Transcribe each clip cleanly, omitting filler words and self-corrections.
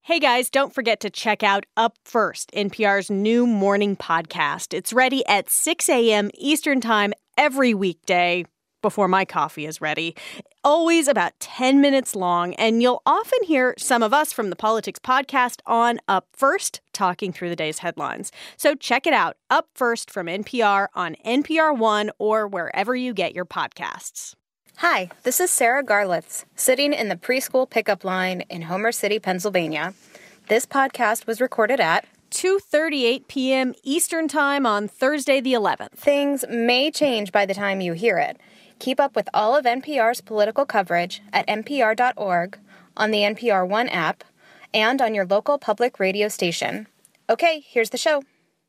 Hey guys, don't forget to check out Up First, NPR's new morning podcast. It's ready at 6 a.m. Eastern Time every weekday before my coffee is ready. Always about 10 minutes long, and you'll often hear some of us from the Politics Podcast on Up First talking through the day's headlines. So check it out, Up First from NPR on NPR One or wherever you get your podcasts. Hi, this is Sarah Garlitz, sitting in the preschool pickup line in Homer City, Pennsylvania. This podcast was recorded at 2:38 p.m. Eastern Time on Thursday the 11th. Things may change by the time you hear it. Keep up with all of NPR's political coverage at npr.org, on the NPR One app, and on your local public radio station. Okay, here's the show.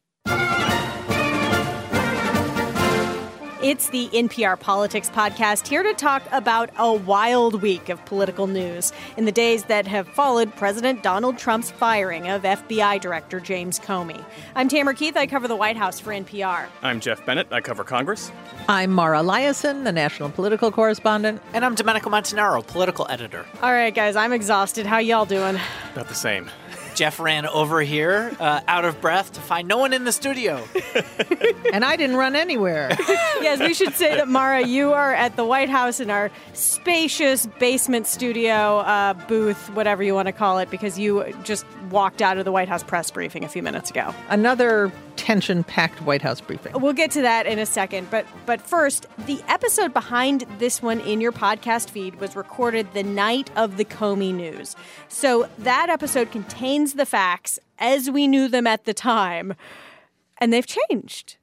It's the NPR Politics Podcast, here to talk about a wild week of political news in the days that have followed President Donald Trump's firing of FBI Director James Comey. I'm Tamara Keith. I cover the White House for NPR. I'm Jeff Bennett. I cover Congress. I'm Mara Liasson, the national political correspondent. And I'm Domenico Montanaro, political editor. All right, guys, I'm exhausted. How y'all doing? About the same. Jeff ran over here, out of breath, to find no one in the studio. And I didn't run anywhere. Yes, we should say that, Mara, you are at the White House in our spacious basement studio booth, whatever you want to call it, because you just walked out of the White House press briefing a few minutes ago. Another tension-packed White House briefing. We'll get to that in a second. But first, the episode behind this one in your podcast feed was recorded the night of the Comey news. So that episode contains the facts as we knew them at the time, and they've changed.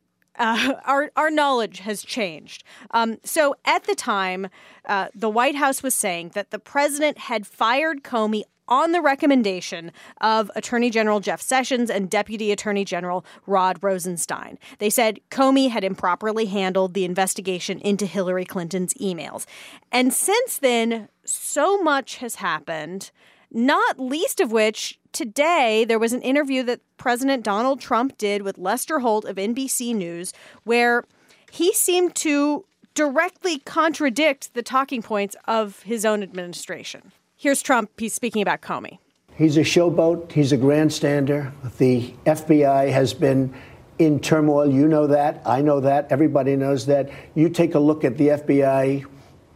Our knowledge has changed. So at the time, the White House was saying that the president had fired Comey on the recommendation of Attorney General Jeff Sessions and Deputy Attorney General Rod Rosenstein. They said Comey had improperly handled the investigation into Hillary Clinton's emails. And since then, so much has happened, not least of which today there was an interview that President Donald Trump did with Lester Holt of NBC News, where he seemed to directly contradict the talking points of his own administration. Here's Trump. He's speaking about Comey. He's a showboat. He's a grandstander. The FBI has been in turmoil. You know that. I know that. Everybody knows that. You take a look at the FBI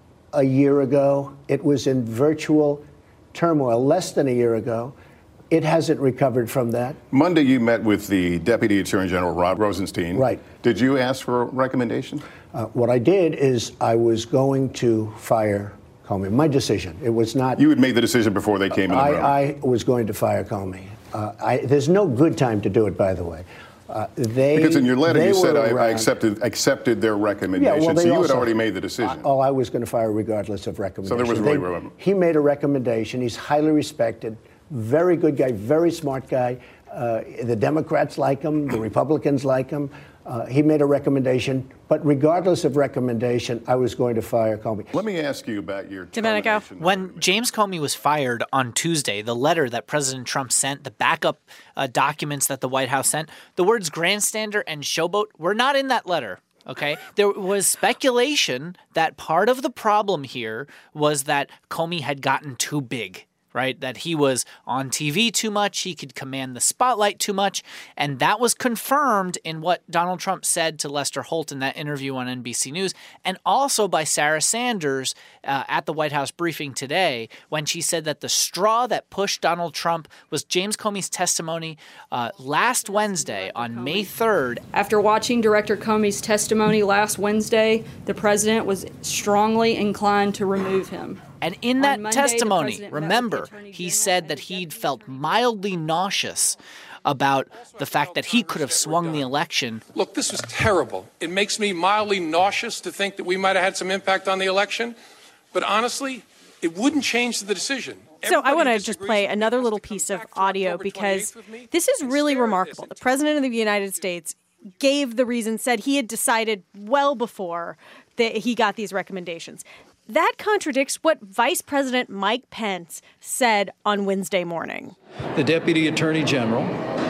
a year ago. It was in virtual turmoil less than a year ago. It hasn't recovered from that. Monday, you met with the Deputy Attorney General, Rod Rosenstein. Right. Did you ask for a recommendation? What I did is I was going to fire Comey. My decision. It was not. You had made the decision before they came in the room. I was going to fire Comey. There's no good time to do it, by the way. Because in your letter you said I accepted their recommendation, yeah, well, so you had already made the decision. I was going to fire regardless of recommendation. So there was really room. He made a recommendation. He's highly respected, very good guy, very smart guy. The Democrats like him. The Republicans like him. He made a recommendation, but regardless of recommendation, I was going to fire Comey. Let me ask you about your Domenico. When James Comey was fired on Tuesday, the letter that President Trump sent, the backup documents that the White House sent, the words grandstander and showboat were not in that letter. Okay, there was speculation that part of the problem here was that Comey had gotten too big. Right, that he was on TV too much, he could command the spotlight too much, and that was confirmed in what Donald Trump said to Lester Holt in that interview on NBC News, and also by Sarah Sanders at the White House briefing today when she said that the straw that pushed Donald Trump was James Comey's testimony last Wednesday on May 3rd. After watching Director Comey's testimony last Wednesday, the president was strongly inclined to remove him. And in that testimony, remember, he said that he'd felt mildly nauseous about the fact that he could have swung the election. Look, this was terrible. It makes me mildly nauseous to think that we might have had some impact on the election. But honestly, it wouldn't change the decision. So I want to just play another little piece of audio because this is really remarkable. The president of the United States gave the reason, said he had decided well before that he got these recommendations. That contradicts what Vice President Mike Pence said on Wednesday morning. The Deputy Attorney General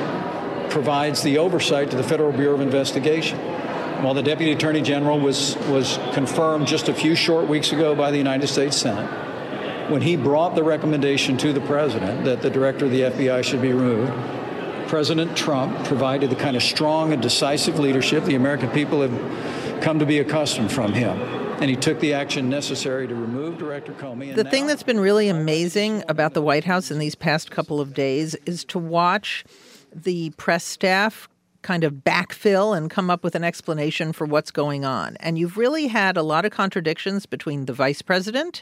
provides the oversight to the Federal Bureau of Investigation. While the Deputy Attorney General was confirmed just a few short weeks ago by the United States Senate, when he brought the recommendation to the president that the director of the FBI should be removed, President Trump provided the kind of strong and decisive leadership the American people have come to be accustomed from him. And he took the action necessary to remove Director Comey. The thing that's been really amazing about the White House in these past couple of days is to watch the press staff kind of backfill and come up with an explanation for what's going on. And you've really had a lot of contradictions between the vice president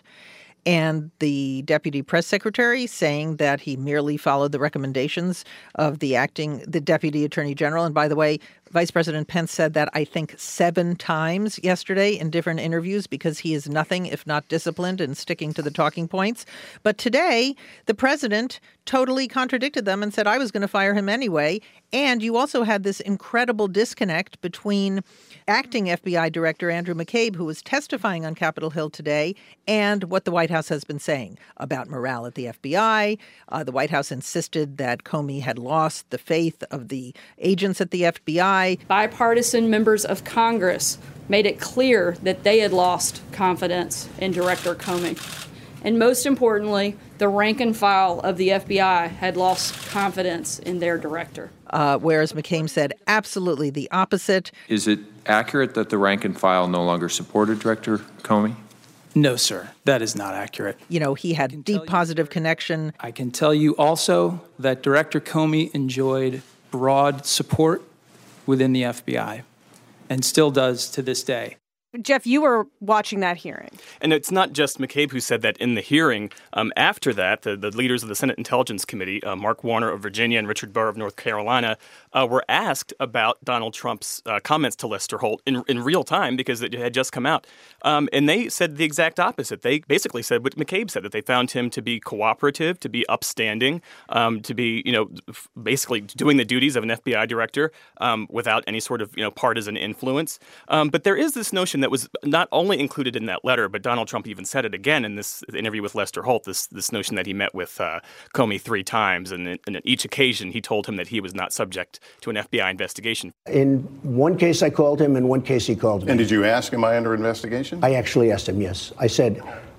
and the deputy press secretary, saying that he merely followed the recommendations of the deputy attorney general. And by the way, Vice President Pence said that, I think, 7 times yesterday in different interviews because he is nothing if not disciplined and sticking to the talking points. But today, the president totally contradicted them and said, I was going to fire him anyway. And you also had this incredible disconnect between acting FBI Director Andrew McCabe, who was testifying on Capitol Hill today, and what the White House has been saying about morale at the FBI. The White House insisted that Comey had lost the faith of the agents at the FBI. Bipartisan members of Congress made it clear that they had lost confidence in Director Comey. And most importantly, the rank and file of the FBI had lost confidence in their director. Whereas McCabe said absolutely the opposite. Is it accurate that the rank and file no longer supported Director Comey? No, sir. That is not accurate. You know, he had deep positive connection. I can tell you also that Director Comey enjoyed broad support within the FBI and still does to this day. Jeff, you were watching that hearing. And it's not just McCabe who said that in the hearing. After that, the leaders of the Senate Intelligence Committee, Mark Warner of Virginia and Richard Burr of North Carolina, were asked about Donald Trump's comments to Lester Holt in real time because it had just come out. And they said the exact opposite. They basically said what McCabe said, that they found him to be cooperative, to be upstanding, to be, basically doing the duties of an FBI director without any sort of, partisan influence. But there is this notion that was not only included in that letter, but Donald Trump even said it again in this interview with Lester Holt, this notion that he met with Comey 3 times, and at each occasion he told him that he was not subject to an FBI investigation. In one case I called him, in one case he called me. And did you ask, am I under investigation? I actually asked him, yes. I said,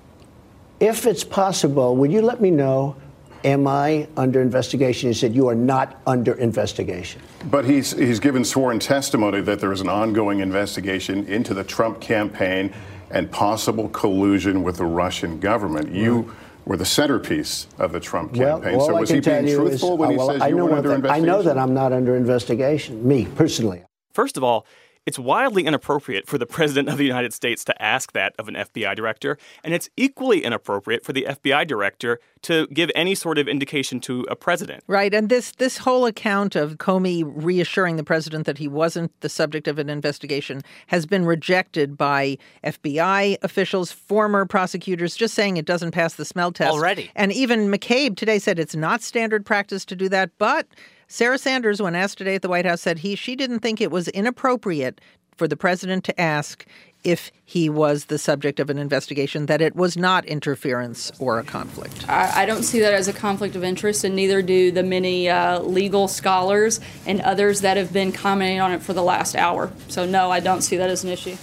if it's possible, would you let me know, am I under investigation? He said, you are not under investigation. But he's given sworn testimony that there is an ongoing investigation into the Trump campaign and possible collusion with the Russian government. You were the centerpiece of the Trump campaign. So was he being truthful when he says you were under investigation? I know that I'm not under investigation, me, personally. First of all, it's wildly inappropriate for the President of the United States to ask that of an FBI director, and it's equally inappropriate for the FBI director to give any sort of indication to a president. Right, and this whole account of Comey reassuring the president that he wasn't the subject of an investigation has been rejected by FBI officials, former prosecutors, just saying it doesn't pass the smell test. Already. And even McCabe today said it's not standard practice to do that, but Sarah Sanders, when asked today at the White House, said she didn't think it was inappropriate for the president to ask if he was the subject of an investigation, that it was not interference or a conflict. I don't see that as a conflict of interest, and neither do the many legal scholars and others that have been commenting on it for the last hour. So, no, I don't see that as an issue.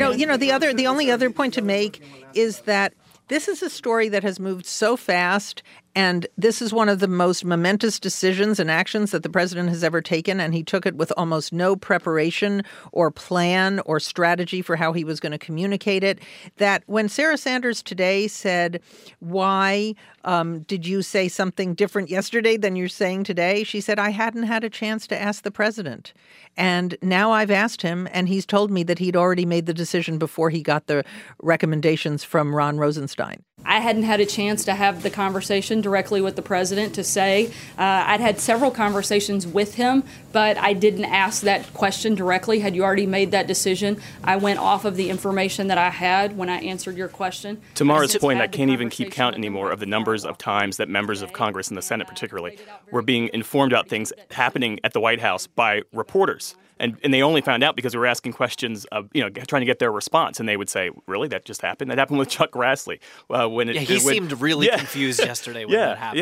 The only other point to make is that this is a story that has moved so fast, and this is one of the most momentous decisions and actions that the president has ever taken, and he took it with almost no preparation or plan or strategy for how he was going to communicate it, that when Sarah Sanders today said, why did you say something different yesterday than you're saying today? She said, I hadn't had a chance to ask the president. And now I've asked him, and he's told me that he'd already made the decision before he got the recommendations from Ron Rosenstein. I hadn't had a chance to have the conversation directly with the president to say. I'd had several conversations with him, but I didn't ask that question directly. Had you already made that decision? I went off of the information that I had when I answered your question. To Mara's point, I can't even keep count anymore of the numbers of times that members of Congress and the Senate particularly were being informed about things happening at the White House by reporters. And they only found out because we were asking questions of, trying to get their response. And they would say, really, that just happened? That happened with Chuck Grassley. He seemed really confused yesterday when that happened. Yeah.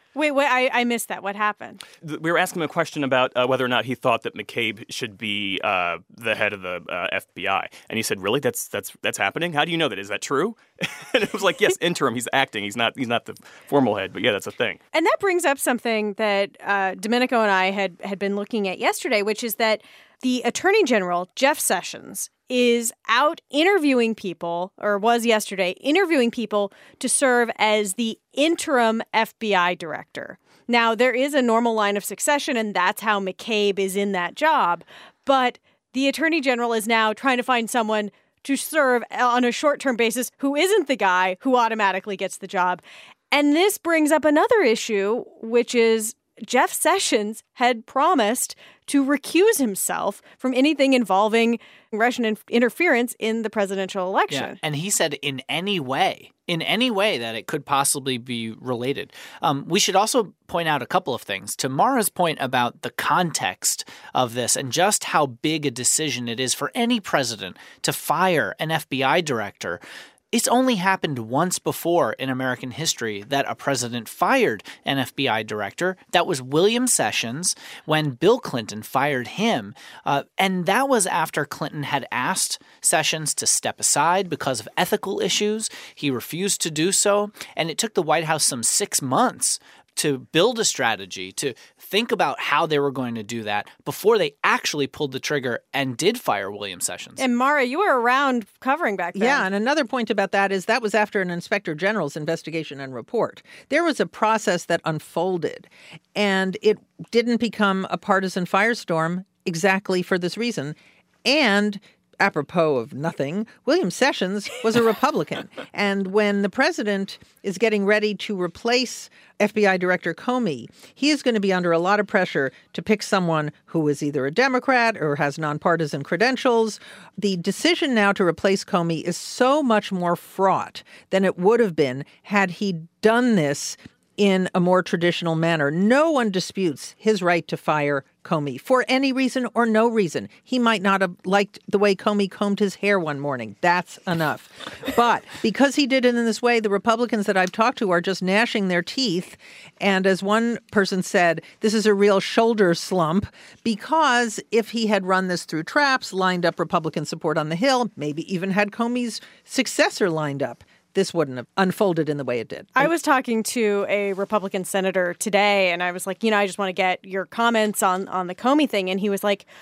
Wait, I missed that. What happened? We were asking him a question about whether or not he thought that McCabe should be the head of the FBI. And he said, really? That's happening? How do you know that? Is that true? And it was like, yes, interim. He's acting. He's not the formal head. But yeah, that's a thing. And that brings up something that Domenico and I had been looking at yesterday, which is that the Attorney General, Jeff Sessions, is out interviewing people, or was yesterday, interviewing people to serve as the interim FBI director. Now, there is a normal line of succession, and that's how McCabe is in that job. But the Attorney General is now trying to find someone to serve on a short-term basis who isn't the guy who automatically gets the job. And this brings up another issue, which is Jeff Sessions had promised to recuse himself from anything involving Russian interference in the presidential election. Yeah, and he said in any way that it could possibly be related. We should also point out a couple of things. To Mara's point about the context of this and just how big a decision it is for any president to fire an FBI director, it's only happened once before in American history that a president fired an FBI director. That was William Sessions when Bill Clinton fired him. And that was after Clinton had asked Sessions to step aside because of ethical issues. He refused to do so. And it took the White House some 6 months to build a strategy, to think about how they were going to do that before they actually pulled the trigger and did fire William Sessions. And Mara, you were around covering back then. Yeah, and another point about that is that was after an inspector general's investigation and report. There was a process that unfolded, and it didn't become a partisan firestorm exactly for this reason. And apropos of nothing, William Sessions was a Republican. And when the president is getting ready to replace FBI Director Comey, he is going to be under a lot of pressure to pick someone who is either a Democrat or has nonpartisan credentials. The decision now to replace Comey is so much more fraught than it would have been had he done this in a more traditional manner. No one disputes his right to fire Comey for any reason or no reason. He might not have liked the way Comey combed his hair one morning. That's enough. But because he did it in this way, the Republicans that I've talked to are just gnashing their teeth. And as one person said, this is a real shoulder slump, because if he had run this through traps, lined up Republican support on the Hill, maybe even had Comey's successor lined up, this wouldn't have unfolded in the way it did. I was talking to a Republican senator today, and I was like, I just want to get your comments on the Comey thing. And he was like,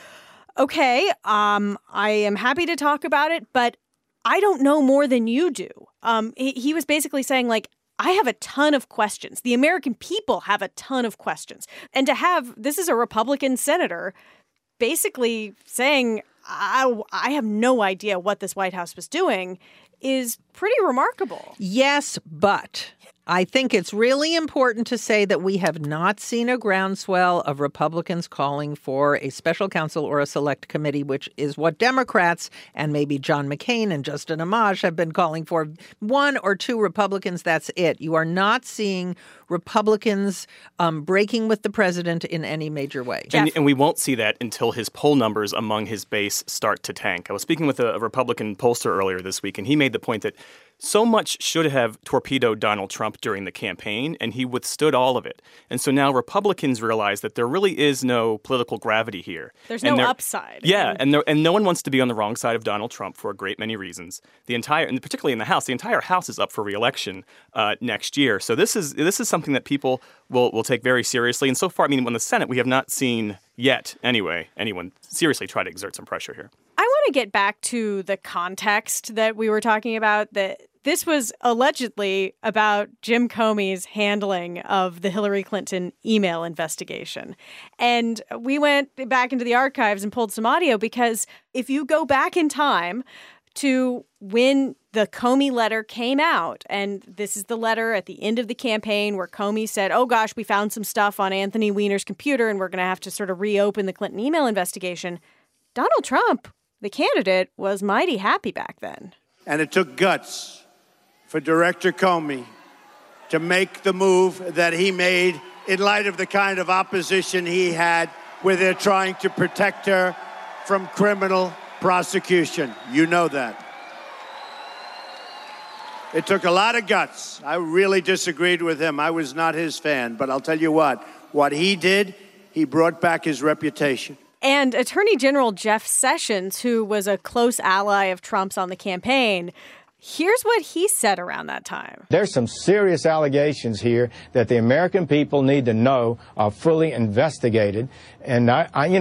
okay, I am happy to talk about it, but I don't know more than you do. He was basically saying, like, I have a ton of questions. The American people have a ton of questions. And to have, this is a Republican senator basically saying, I have no idea what this White House was doing, is pretty remarkable. Yes, but I think it's really important to say that we have not seen a groundswell of Republicans calling for a special counsel or a select committee, which is what Democrats and maybe John McCain and Justin Amash have been calling for. One or two Republicans, that's it. You are not seeing Republicans breaking with the president in any major way. And we won't see that until his poll numbers among his base start to tank. I was speaking with a Republican pollster earlier this week, and he made the point that so much should have torpedoed Donald Trump during the campaign, and he withstood all of it. And so now Republicans realize that there really is no political gravity here. There's no upside. Yeah, and no one wants to be on the wrong side of Donald Trump for a great many reasons. And particularly in the House, the entire House is up for re-election next year. So this is something that people will take very seriously. And so far, in the Senate, we have not seen yet, anyway, anyone seriously try to exert some pressure here. I want to get back to the context that we were talking about, that this was allegedly about Jim Comey's handling of the Hillary Clinton email investigation. And we went back into the archives and pulled some audio, because if you go back in time to when the Comey letter came out, and this is the letter at the end of the campaign where Comey said, oh gosh, we found some stuff on Anthony Weiner's computer and we're going to have to sort of reopen the Clinton email investigation. Donald Trump, the candidate, was mighty happy back then. And it took guts for Director Comey to make the move that he made in light of the kind of opposition he had, where they're trying to protect her from criminal prosecution. You know that. It took a lot of guts. I really disagreed with him. I was not his fan. But I'll tell you what he did, he brought back his reputation. And Attorney General Jeff Sessions, who was a close ally of Trump's on the campaign, here's what he said around that time. There's some serious allegations here that the American people need to know are fully investigated. And,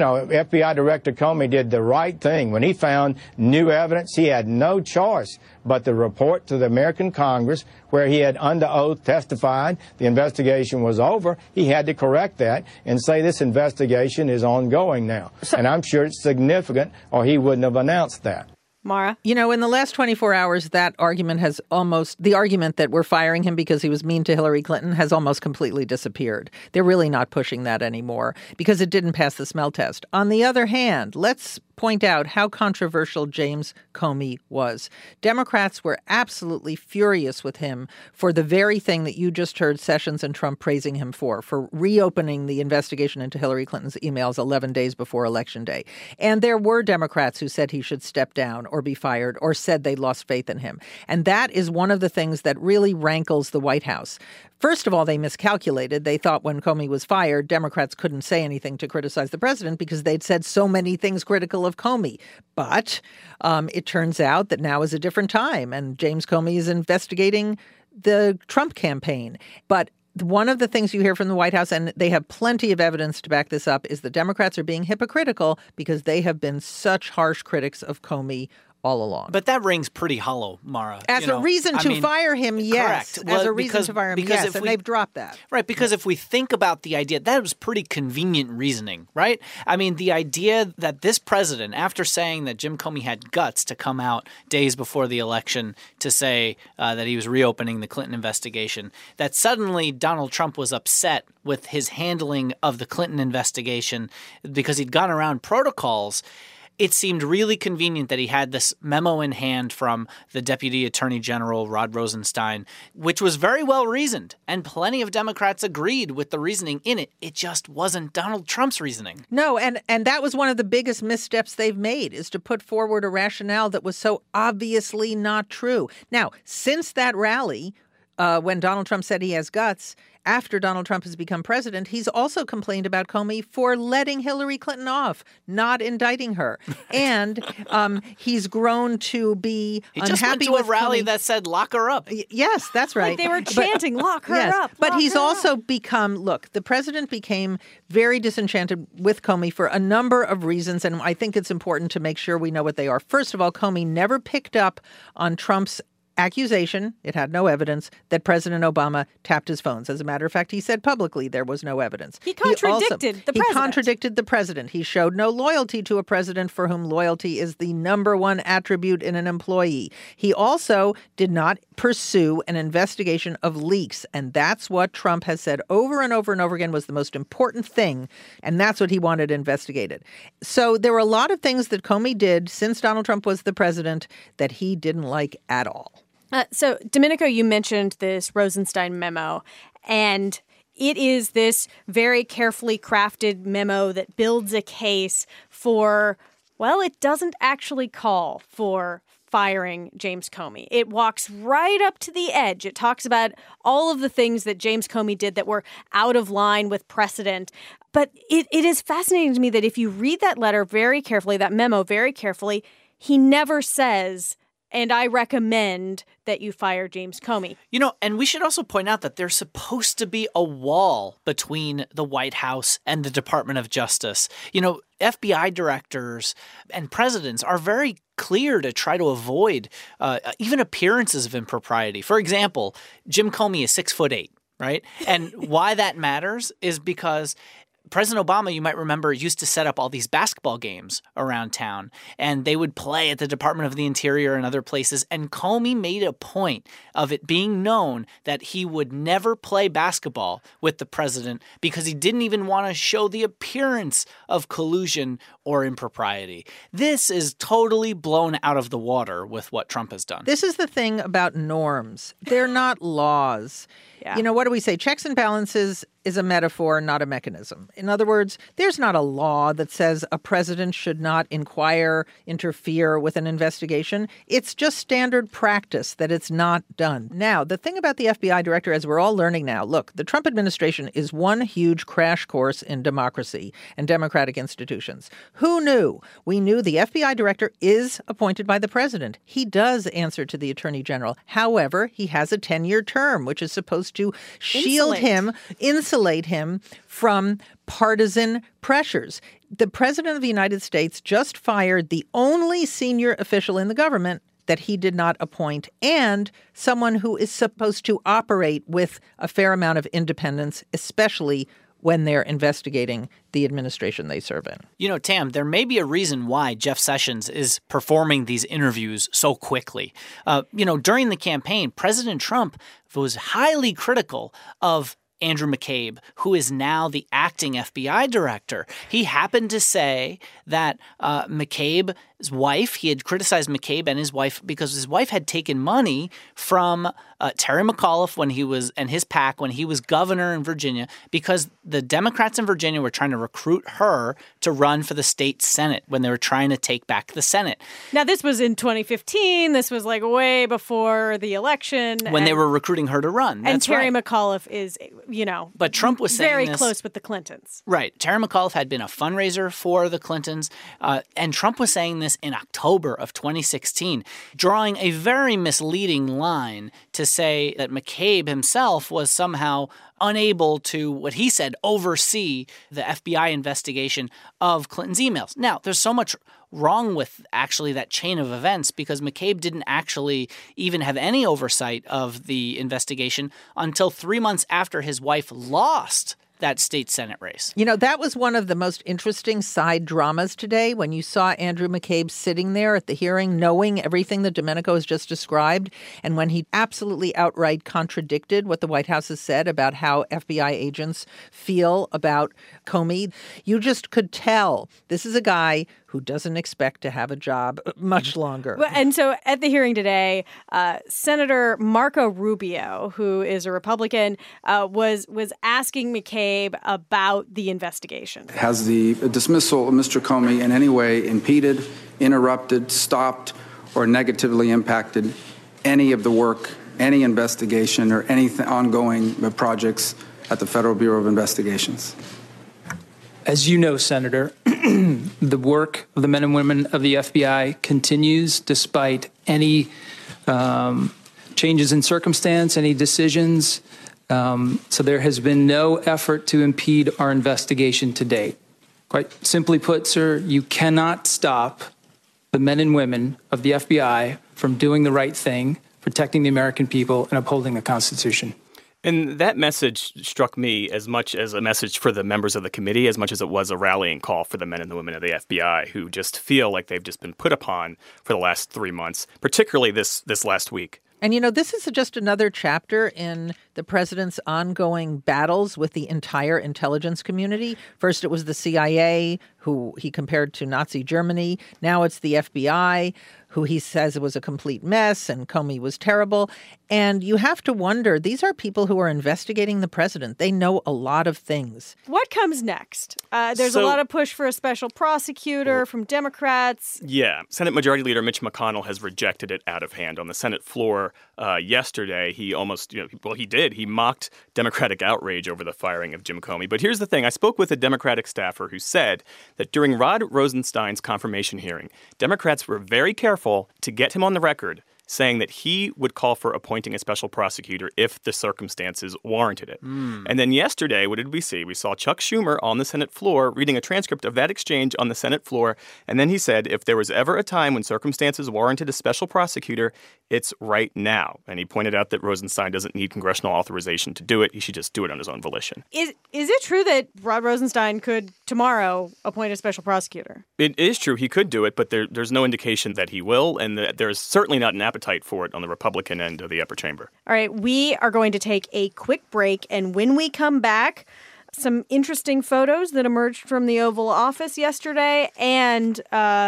FBI Director Comey did the right thing. When he found new evidence, he had no choice but to report to the American Congress, where he had under oath testified the investigation was over. He had to correct that and say this investigation is ongoing now. And I'm sure it's significant, or he wouldn't have announced that. Mara? In the last 24 hours, that argument has the argument that we're firing him because he was mean to Hillary Clinton has almost completely disappeared. They're really not pushing that anymore because it didn't pass the smell test. On the other hand, let's point out how controversial James Comey was. Democrats were absolutely furious with him for the very thing that you just heard Sessions and Trump praising him for reopening the investigation into Hillary Clinton's emails 11 days before Election Day. And there were Democrats who said he should step down or be fired or said they lost faith in him. And that is one of the things that really rankles the White House. First of all, they miscalculated. They thought when Comey was fired, Democrats couldn't say anything to criticize the president because they'd said so many things critical of Comey. But it turns out that now is a different time, and James Comey is investigating the Trump campaign. But one of the things you hear from the White House, and they have plenty of evidence to back this up, is the Democrats are being hypocritical because they have been such harsh critics of Comey all along. But that rings pretty hollow, Mara. As a reason to fire him, yes. Correct. As a reason to fire him, yes. And they've dropped that. Right, because if we think about the idea, that was pretty convenient reasoning, right? I mean, the idea that this president, after saying that Jim Comey had guts to come out days before the election to say that he was reopening the Clinton investigation, that suddenly Donald Trump was upset with his handling of the Clinton investigation because he'd gone around protocols. It seemed really convenient that he had this memo in hand from the Deputy Attorney General, Rod Rosenstein, which was very well reasoned. And plenty of Democrats agreed with the reasoning in it. It just wasn't Donald Trump's reasoning. No, and that was one of the biggest missteps they've made, is to put forward a rationale that was so obviously not true. Now, since that rally, when Donald Trump said he has guts, after Donald Trump has become president, he's also complained about Comey for letting Hillary Clinton off, not indicting her. And he's grown to be unhappy with He just went to a rally that said, lock her up. Yes, that's right. Like they were chanting, lock her up. But he's also become, the president became very disenchanted with Comey for a number of reasons, and I think it's important to make sure we know what they are. First of all, Comey never picked up on Trump's accusation, it had no evidence, that President Obama tapped his phones. As a matter of fact, he said publicly there was no evidence. He contradicted the president. He contradicted the president. He showed no loyalty to a president for whom loyalty is the number one attribute in an employee. He also did not pursue an investigation of leaks, and that's what Trump has said over and over and over again was the most important thing, and that's what he wanted investigated. So there were a lot of things that Comey did since Donald Trump was the president that he didn't like at all. So, Domenico, you mentioned this Rosenstein memo, and it is this very carefully crafted memo that builds a case for, well, it doesn't actually call for firing James Comey. It walks right up to the edge. It talks about all of the things that James Comey did that were out of line with precedent. But it is fascinating to me that if you read that letter very carefully, that memo very carefully, he never says, and I recommend that you fire James Comey. And we should also point out that there's supposed to be a wall between the White House and the Department of Justice. FBI directors and presidents are very clear to try to avoid even appearances of impropriety. For example, Jim Comey is 6'8", right? And why that matters is because President Obama, you might remember, used to set up all these basketball games around town, and they would play at the Department of the Interior and other places. And Comey made a point of it being known that he would never play basketball with the president because he didn't even want to show the appearance of collusion or impropriety. This is totally blown out of the water with what Trump has done. This is the thing about norms. They're not laws. Yeah. You know, what do we say? Checks and balances is a metaphor, not a mechanism. In other words, there's not a law that says a president should not interfere with an investigation. It's just standard practice that it's not done. Now, the thing about the FBI director, as we're all learning now, look, the Trump administration is one huge crash course in democracy and democratic institutions. Who knew? We knew the FBI director is appointed by the president. He does answer to the attorney general. However, he has a 10-year term, which is supposed to insulate him from partisan pressures. The president of the United States just fired the only senior official in the government that he did not appoint, and someone who is supposed to operate with a fair amount of independence, especially when they're investigating the administration they serve in. You know, Tam, there may be a reason why Jeff Sessions is performing these interviews so quickly. During the campaign, President Trump was highly critical of Andrew McCabe, who is now the acting FBI director. He happened to say that McCabe's wife, he had criticized McCabe and his wife because his wife had taken money from Terry McAuliffe and his PAC when he was governor in Virginia, because the Democrats in Virginia were trying to recruit her to run for the state Senate when they were trying to take back the Senate. Now, this was in 2015. This was like way before the election. When they were recruiting her to run. That's and Terry right. McAuliffe is, But Trump was saying very close with the Clintons. Right. Terry McAuliffe had been a fundraiser for the Clintons, and Trump was saying this in October of 2016, drawing a very misleading line to say that McCabe himself was somehow unable to, what he said, oversee the FBI investigation of Clinton's emails. Now, there's so much wrong with actually that chain of events because McCabe didn't actually even have any oversight of the investigation until 3 months after his wife lost that state Senate race. You know, that was one of the most interesting side dramas today when you saw Andrew McCabe sitting there at the hearing knowing everything that Domenico has just described, and when he absolutely outright contradicted what the White House has said about how FBI agents feel about Comey. You just could tell this is a guy who doesn't expect to have a job much longer. And so at the hearing today, Senator Marco Rubio, who is a Republican, was asking McCabe about the investigation. Has the dismissal of Mr. Comey in any way impeded, interrupted, stopped, or negatively impacted any of the work, any investigation, or any ongoing projects at the Federal Bureau of Investigations? As you know, Senator, the work of the men and women of the FBI continues despite any changes in circumstance, any decisions. So there has been no effort to impede our investigation to date. Quite simply put, sir, you cannot stop the men and women of the FBI from doing the right thing, protecting the American people, and upholding the Constitution. And that message struck me as much as a message for the members of the committee, as much as it was a rallying call for the men and the women of the FBI who just feel like they've just been put upon for the last 3 months, particularly this last week. And, this is just another chapter in the president's ongoing battles with the entire intelligence community. First, it was the CIA, who he compared to Nazi Germany. Now it's the FBI, who he says it was a complete mess and Comey was terrible. And you have to wonder, these are people who are investigating the president. They know a lot of things. What comes next? There's a lot of push for a special prosecutor from Democrats. Yeah. Senate Majority Leader Mitch McConnell has rejected it out of hand. On the Senate floor yesterday, he almost, he did. He mocked Democratic outrage over the firing of Jim Comey. But here's the thing. I spoke with a Democratic staffer who said that during Rod Rosenstein's confirmation hearing, Democrats were very careful to get him on the record saying that he would call for appointing a special prosecutor if the circumstances warranted it. And then yesterday, what did we see? We saw Chuck Schumer on the Senate floor reading a transcript of that exchange on the Senate floor. And then he said, if there was ever a time when circumstances warranted a special prosecutor, it's right now. And he pointed out that Rosenstein doesn't need congressional authorization to do it. He should just do it on his own volition. Is it true that Rod Rosenstein could tomorrow appoint a special prosecutor? It is true. He could do it, but there's no indication that he will. And there's certainly not an appetite for it on the Republican end of the upper chamber. All right, we are going to take a quick break. And when we come back, some interesting photos that emerged from the Oval Office yesterday and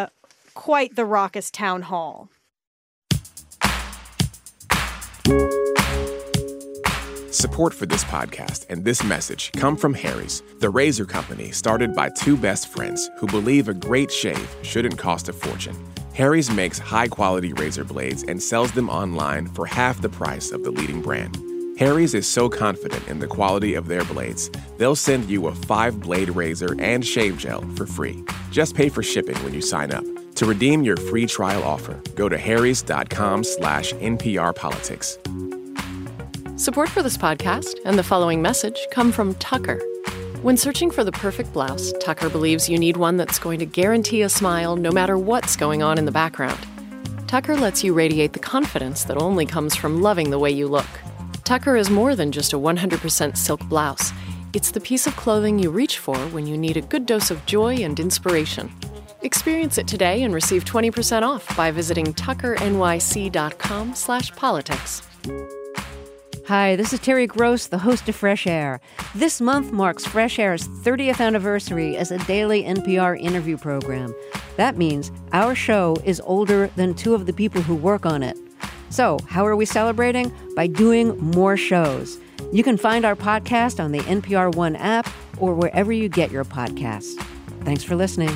quite the raucous town hall. Support for this podcast and this message come from Harry's, the razor company started by two best friends who believe a great shave shouldn't cost a fortune. Harry's makes high-quality razor blades and sells them online for half the price of the leading brand. Harry's is so confident in the quality of their blades, they'll send you a 5-blade razor and shave gel for free. Just pay for shipping when you sign up. To redeem your free trial offer, go to harrys.com/NPRPolitics. Support for this podcast and the following message come from Tucker. When searching for the perfect blouse, Tucker believes you need one that's going to guarantee a smile no matter what's going on in the background. Tucker lets you radiate the confidence that only comes from loving the way you look. Tucker is more than just a 100% silk blouse. It's the piece of clothing you reach for when you need a good dose of joy and inspiration. Experience it today and receive 20% off by visiting tuckernyc.com/politics. Hi, this is Terry Gross, the host of Fresh Air. This month marks Fresh Air's 30th anniversary as a daily NPR interview program. That means our show is older than two of the people who work on it. So, how are we celebrating? By doing more shows. You can find our podcast on the NPR One app or wherever you get your podcasts. Thanks for listening.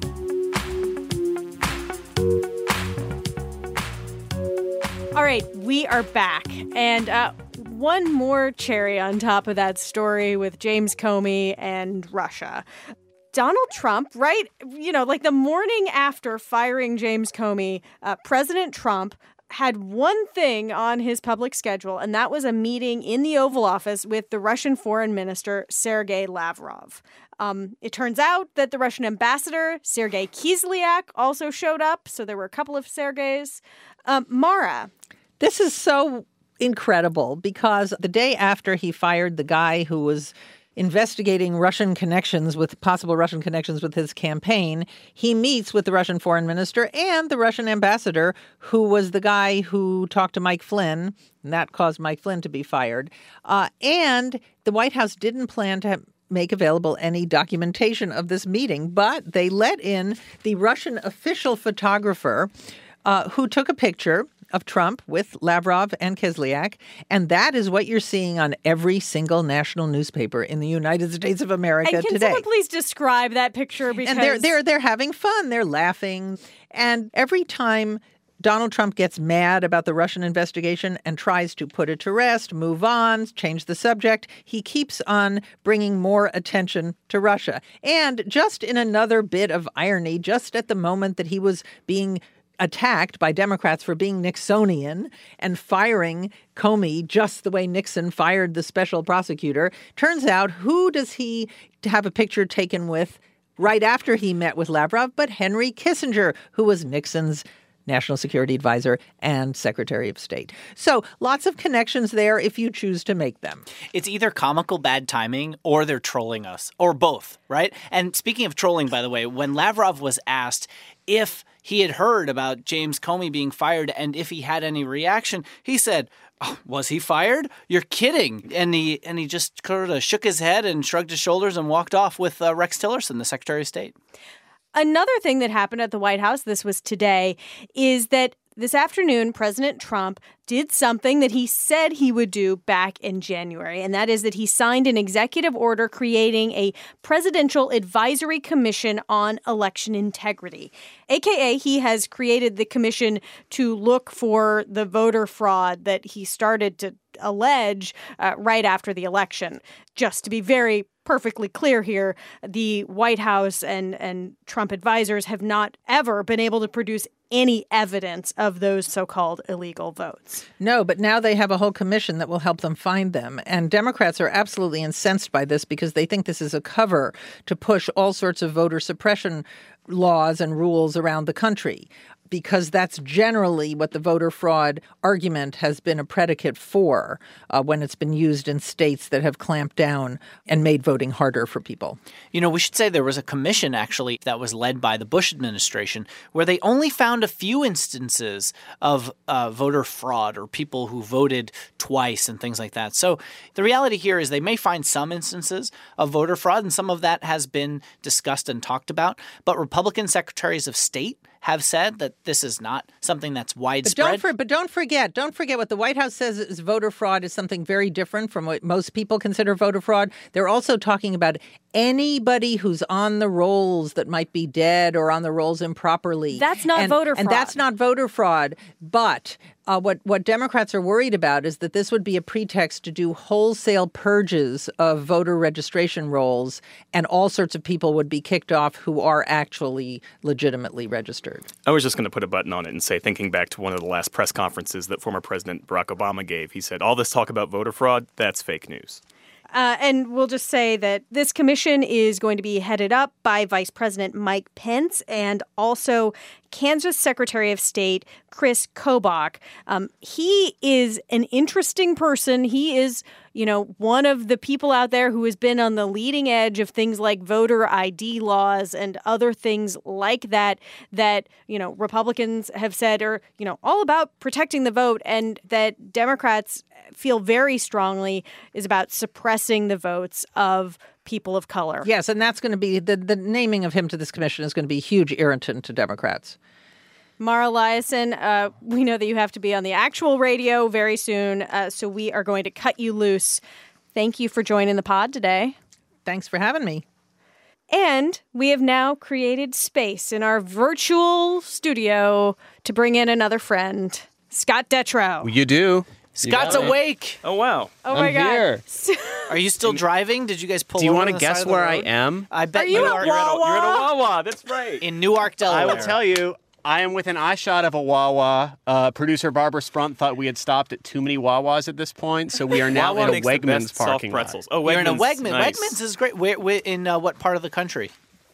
All right, we are back. And one more cherry on top of that story with James Comey and Russia. Donald Trump, right? You know, like the morning after firing James Comey, President Trump had one thing on his public schedule, and that was a meeting in the Oval Office with the Russian Foreign Minister, Sergei Lavrov. It turns out that the Russian ambassador, Sergei Kislyak, also showed up, so there were a couple of Sergeys. Mara. This is so incredible because the day after he fired the guy who was investigating possible Russian connections with his campaign, he meets with the Russian foreign minister and the Russian ambassador, who was the guy who talked to Mike Flynn, and that caused Mike Flynn to be fired. And the White House didn't plan to make available any documentation of this meeting, but they let in the Russian official photographer who took a picture of Trump with Lavrov and Kislyak, and that is what you're seeing on every single national newspaper in the United States of America and can today. Someone please describe that picture? Because and they're having fun, they're laughing, and every time Donald Trump gets mad about the Russian investigation and tries to put it to rest, move on, change the subject, he keeps on bringing more attention to Russia. And just in another bit of irony, just at the moment that he was being attacked by Democrats for being Nixonian and firing Comey just the way Nixon fired the special prosecutor, turns out who does he have a picture taken with right after he met with Lavrov but Henry Kissinger, who was Nixon's National Security Advisor and Secretary of State. So lots of connections there if you choose to make them. It's either comical bad timing or they're trolling us, or both, right? And speaking of trolling, by the way, when Lavrov was asked if he had heard about James Comey being fired and if he had any reaction, he said, "Oh, was he fired? You're kidding." And he just sort of shook his head and shrugged his shoulders and walked off with Rex Tillerson, the Secretary of State. Another thing that happened at the White House, this was today, is that this afternoon, President Trump did something that he said he would do back in January, and that is that he signed an executive order creating a Presidential Advisory Commission on Election Integrity. AKA, he has created the commission to look for the voter fraud that he started to allege right after the election. Just to be very perfectly clear here, the White House and Trump advisors have not ever been able to produce any evidence of those so-called illegal votes. No, but now they have a whole commission that will help them find them. And Democrats are absolutely incensed by this because they think this is a cover to push all sorts of voter suppression laws and rules around the country, because that's generally what the voter fraud argument has been a predicate for when it's been used in states that have clamped down and made voting harder for people. You know, we should say there was a commission, actually, that was led by the Bush administration where they only found a few instances of voter fraud or people who voted twice and things like that. So the reality here is they may find some instances of voter fraud, and some of that has been discussed and talked about. But Republican secretaries of state have said that this is not something that's widespread. But don't forget what the White House says is voter fraud is something very different from what most people consider voter fraud. They're also talking about anybody who's on the rolls that might be dead or on the rolls improperly. That's not voter fraud. And that's not voter fraud. But what Democrats are worried about is that this would be a pretext to do wholesale purges of voter registration rolls, and all sorts of people would be kicked off who are actually legitimately registered. I was just going to put a button on it and say, thinking back to one of the last press conferences that former President Barack Obama gave, he said, all this talk about voter fraud, that's fake news. And we'll just say that this commission is going to be headed up by Vice President Mike Pence and also Kansas Secretary of State Chris Kobach. He is an interesting person. He is, one of the people out there who has been on the leading edge of things like voter ID laws and other things like that, Republicans have said are, all about protecting the vote, and that Democrats feel very strongly is about suppressing the votes of people of color. Yes, and that's going to be the naming of him to this commission is going to be a huge irritant to Democrats. Mara Liasson, we know that you have to be on the actual radio very soon, so we are going to cut you loose. Thank you for joining the pod today. Thanks for having me. And we have now created space in our virtual studio to bring in another friend, Scott Detrow. You do. Scott's awake. Oh, wow. Oh, my God. Here. Are you still driving? Did you guys pull over? Do you want on to the side guess of the where road? I am? I bet you are. You're at a Wawa. That's right. In Newark, Delaware. I will tell you, I am within eye shot of a Wawa. Producer Barbara Sprunt thought we had stopped at too many Wawas at this point, so we are now Wawa in a makes the Wegmans best parking soft lot. pretzels. Oh, Wegmans. You're in a Wegmans. Nice. Wegmans is great. We're in what part of the country?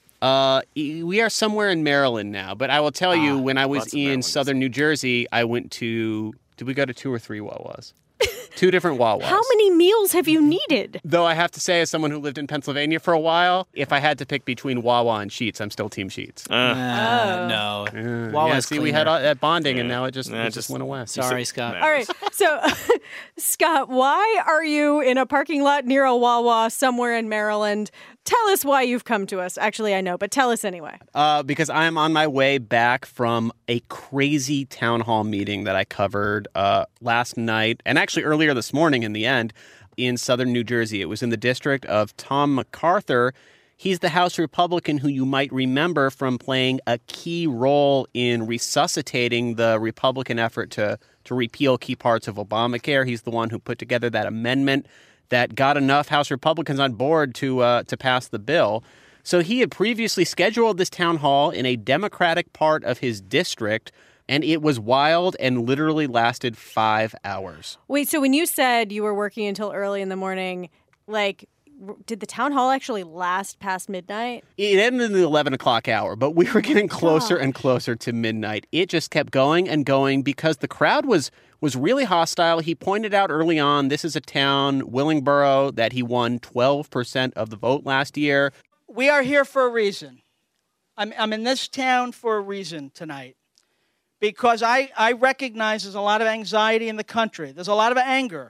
We are somewhere in Maryland now, but I will tell you, when I was lots of in Maryland. southern New Jersey, I went to, did we go to 2 or 3 Wawas? 2 different Wawas. How many meals have you needed? Though I have to say, as someone who lived in Pennsylvania for a while, if I had to pick between Wawa and Sheetz, I'm still Team Sheetz. No. Wawa's see, we had that bonding, and now it just went away. Sorry, Scott. All right. So, Scott, why are you in a parking lot near a Wawa somewhere in Maryland? Tell us why you've come to us. Actually, I know, but tell us anyway. Because I am on my way back from a crazy town hall meeting that I covered last night, and actually earlier this morning in the end, in southern New Jersey. It was in the district of Tom MacArthur. He's the House Republican who you might remember from playing a key role in resuscitating the Republican effort to repeal key parts of Obamacare. He's the one who put together that amendment that got enough House Republicans on board to pass the bill. So he had previously scheduled this town hall in a Democratic part of his district, and it was wild and literally lasted 5 hours. Wait, so when you said you were working until early in the morning, did the town hall actually last past midnight? It ended in the 11 o'clock hour, but we were getting closer and closer to midnight. It just kept going and going because the crowd was really hostile. He pointed out early on, this is a town, Willingboro, that he won 12% of the vote last year. We are here for a reason. I'm in this town for a reason tonight. Because I recognize there's a lot of anxiety in the country. There's a lot of anger.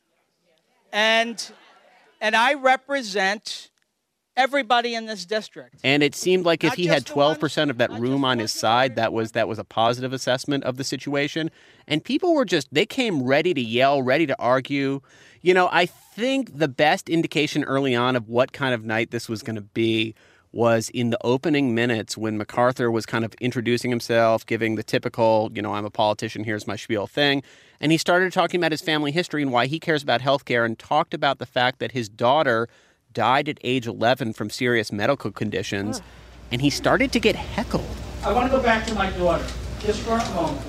And I represent everybody in this district. And it seemed like if he had 12% of that room on his side, that was a positive assessment of the situation. And people were they came ready to yell, ready to argue. I think the best indication early on of what kind of night this was going to be was in the opening minutes when MacArthur was kind of introducing himself, giving the typical, I'm a politician, here's my spiel thing. And he started talking about his family history and why he cares about healthcare, and talked about the fact that his daughter died at age 11 from serious medical conditions. And he started to get heckled. I want to go back to my daughter, just for a moment.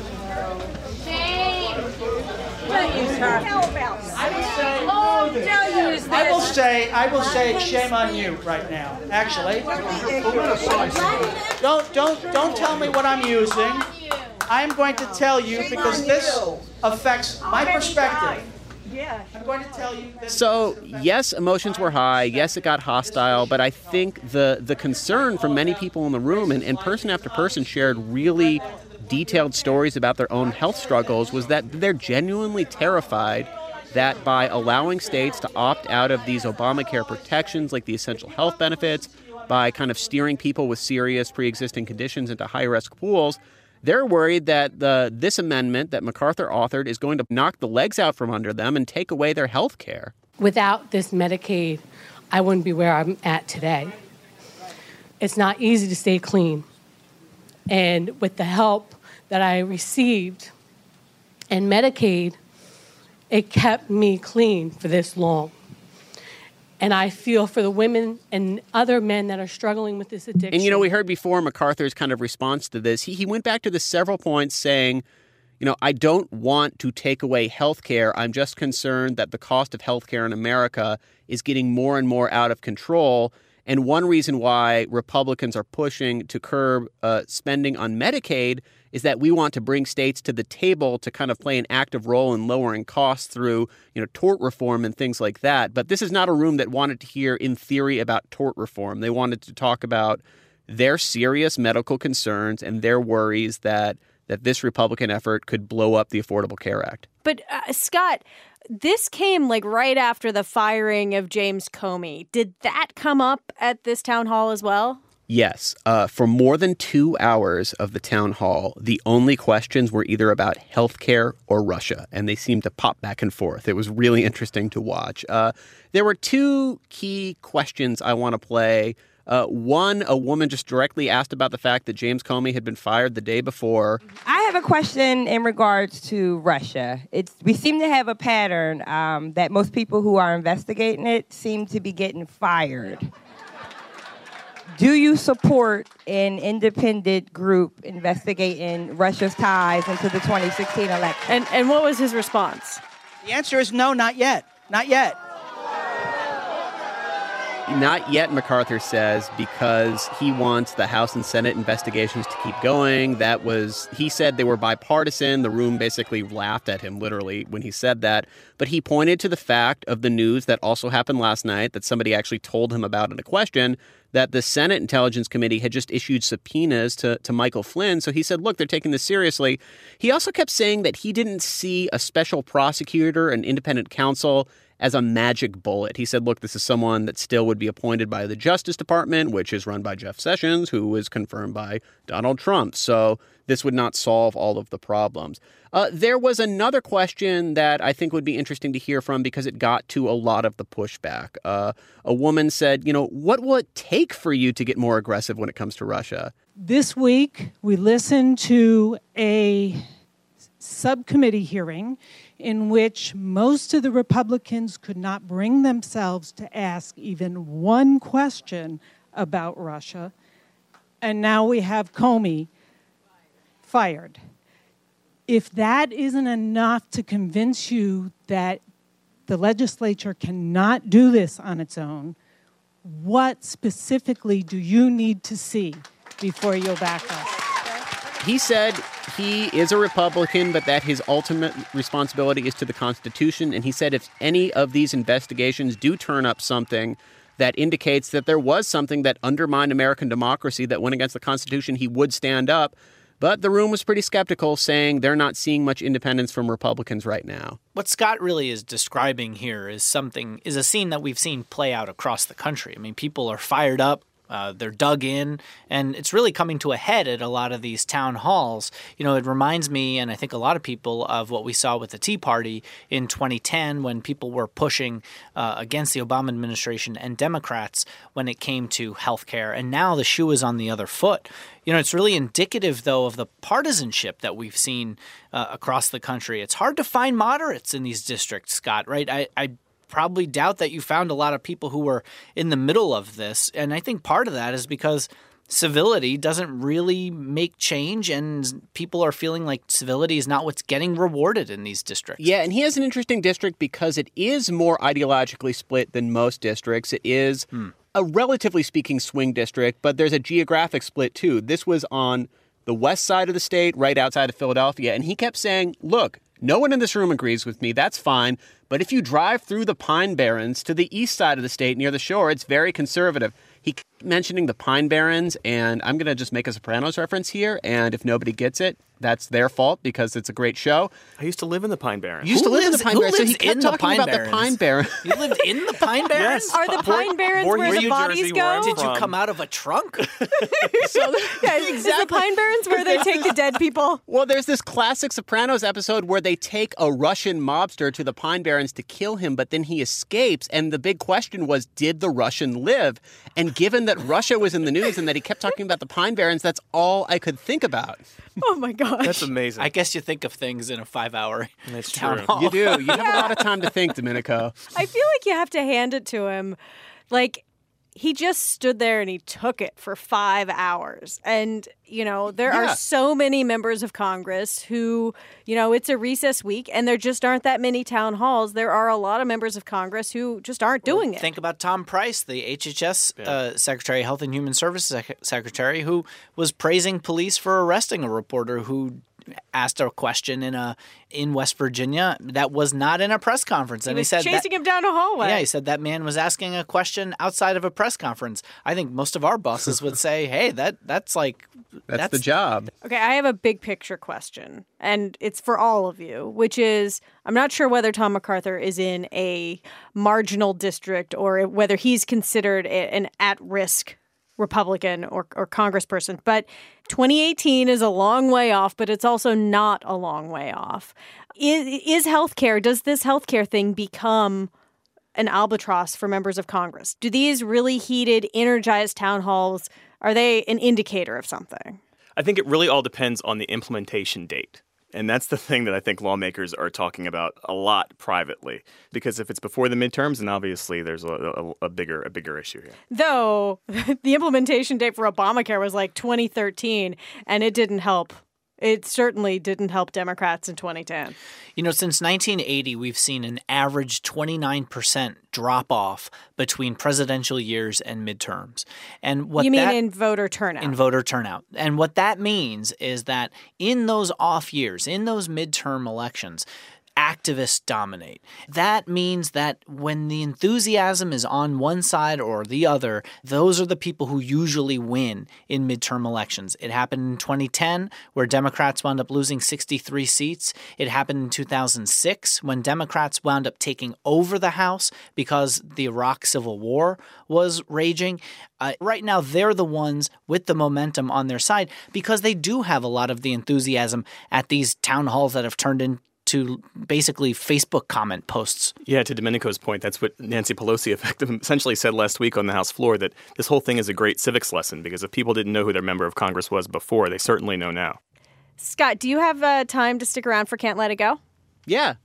Don't use her. I will say shame on you right now. Actually, don't tell me what I'm using. I'm going to tell you because this affects my perspective. I'm going to tell you this. So, yes, emotions were high. Yes, it got hostile. But I think the concern from many people in the room, and person after person shared really detailed stories about their own health struggles, was that they're genuinely terrified that by allowing states to opt out of these Obamacare protections like the essential health benefits, by kind of steering people with serious pre-existing conditions into high-risk pools, they're worried that this amendment that MacArthur authored is going to knock the legs out from under them and take away their health care. Without this Medicaid, I wouldn't be where I'm at today. It's not easy to stay clean. And with the help that I received and Medicaid, it kept me clean for this long. And I feel for the women and other men that are struggling with this addiction. And, we heard before MacArthur's kind of response to this. He went back to this several points saying, I don't want to take away health care. I'm just concerned that the cost of health care in America is getting more and more out of control. And one reason why Republicans are pushing to curb spending on Medicaid is that we want to bring states to the table to kind of play an active role in lowering costs through, tort reform and things like that. But this is not a room that wanted to hear in theory about tort reform. They wanted to talk about their serious medical concerns and their worries that this Republican effort could blow up the Affordable Care Act. But Scott, this came right after the firing of James Comey. Did that come up at this town hall as well? Yes. For more than 2 hours of the town hall, the only questions were either about health care or Russia, and they seemed to pop back and forth. It was really interesting to watch. There were two key questions I want to play. One, a woman just directly asked about the fact that James Comey had been fired the day before. I have a question in regards to Russia. We seem to have a pattern that most people who are investigating it seem to be getting fired. Do you support an independent group investigating Russia's ties into the 2016 election? And what was his response? The answer is no, not yet. Not yet. Not yet, MacArthur says, because he wants the House and Senate investigations to keep going. He said they were bipartisan. The room basically laughed at him, literally, when he said that. But he pointed to the fact of the news that also happened last night that somebody actually told him about in a question, that the Senate Intelligence Committee had just issued subpoenas to Michael Flynn. So he said, look, they're taking this seriously. He also kept saying that he didn't see a special prosecutor, an independent counsel, as a magic bullet. He said, look, this is someone that still would be appointed by the Justice Department, which is run by Jeff Sessions, who was confirmed by Donald Trump. So this would not solve all of the problems. There was another question that I think would be interesting to hear from because it got to a lot of the pushback. A woman said, what will it take for you to get more aggressive when it comes to Russia? This week, we listened to a subcommittee hearing in which most of the Republicans could not bring themselves to ask even one question about Russia. And now we have Comey fired. If that isn't enough to convince you that the legislature cannot do this on its own, what specifically do you need to see before you'll back us? He said he is a Republican, but that his ultimate responsibility is to the Constitution. And he said if any of these investigations do turn up something that indicates that there was something that undermined American democracy, that went against the Constitution, he would stand up. But the room was pretty skeptical, saying they're not seeing much independence from Republicans right now. What Scott really is describing here is a scene that we've seen play out across the country. I mean, people are fired up. They're dug in, and it's really coming to a head at a lot of these town halls. It reminds me, and I think a lot of people, of what we saw with the Tea Party in 2010 when people were pushing against the Obama administration and Democrats when it came to health care. And now the shoe is on the other foot. It's really indicative, though, of the partisanship that we've seen across the country. It's hard to find moderates in these districts, Scott, right? I probably doubt that you found a lot of people who were in the middle of this. And I think part of that is because civility doesn't really make change, and people are feeling like civility is not what's getting rewarded in these districts. Yeah, and he has an interesting district because it is more ideologically split than most districts. It is a relatively speaking swing district, but there's a geographic split too. This was on the west side of the state, right outside of Philadelphia, and he kept saying, look, no one in this room agrees with me. That's fine. But if you drive through the Pine Barrens to the east side of the state near the shore, it's very conservative. He kept mentioning the Pine Barrens, and I'm going to just make a Sopranos reference here. And if nobody gets it, that's their fault because it's a great show. I used to live in the Pine Barrens. You used to live in the Pine Barrens, so he kept talking about the Pine Barrens. You lived in the Pine Barrens? Are the Pine Barrens where the bodies go? Did you come out of a trunk? Is the Pine Barrens where they take the dead people? Well, there's this classic Sopranos episode where they take a Russian mobster to the Pine Barrens to kill him, but then he escapes. And the big question was, did the Russian live? And given that Russia was in the news and that he kept talking about the Pine Barrens, that's all I could think about. Oh, my gosh. That's amazing. I guess you think of things in a 5-hour town true. hall. You do. You have a lot of time to think, Domenico. I feel like you have to hand it to him. Like, he just stood there and he took it for 5 hours. And, there are so many members of Congress who, it's a recess week and there just aren't that many town halls. There are a lot of members of Congress who just aren't doing it. Think about Tom Price, the HHS Secretary, Health and Human Services Secretary, who was praising police for arresting a reporter who asked a question in West Virginia that was not in a press conference. And he was said chasing him down a hallway. Yeah, he said that man was asking a question outside of a press conference. I think most of our bosses would say, hey, that's the job. Okay, I have a big picture question, and it's for all of you, which is, I'm not sure whether Tom MacArthur is in a marginal district or whether he's considered an at-risk Republican or congressperson, but 2018 is a long way off, but it's also not a long way off. Is healthcare, does this healthcare thing become an albatross for members of Congress? Do these really heated, energized town halls, are they an indicator of something? I think it really all depends on the implementation date. And that's the thing that I think lawmakers are talking about a lot privately. Because if it's before the midterms, then obviously there's a bigger issue here. Though the implementation date for Obamacare was like 2013, and it didn't help. It certainly didn't help Democrats in 2010. Since 1980, we've seen an average 29% drop off between presidential years and midterms. And what in voter turnout? In voter turnout. And what that means is that in those off years, in those midterm elections, activists dominate. That means that when the enthusiasm is on one side or the other, those are the people who usually win in midterm elections. It happened in 2010, where Democrats wound up losing 63 seats. It happened in 2006, when Democrats wound up taking over the House because the Iraq Civil War was raging. Right now, they're the ones with the momentum on their side because they do have a lot of the enthusiasm at these town halls that have turned into basically Facebook comment posts. Yeah, to Domenico's point, that's what Nancy Pelosi essentially said last week on the House floor, that this whole thing is a great civics lesson because if people didn't know who their member of Congress was before, they certainly know now. Scott, do you have time to stick around for Can't Let It Go? Yeah.